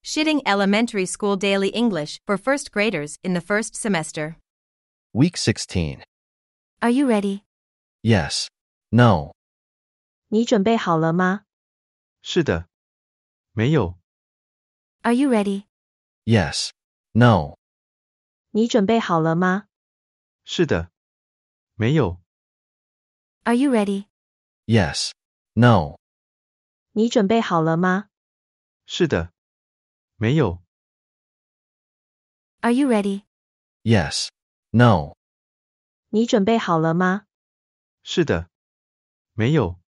Shitting Elementary School Daily English for First Graders in the First Semester. Week 16. Are you ready? Yes. No. 你准备好了吗？ 是的。没有。 Are you ready? Yes. No. 你准备好了吗？ 是的。没有。 Are you ready? Yes. No. 你准备好了吗？ 是的。没有。 Are you ready? Yes. No. 你准备好了吗？ 是的。没有。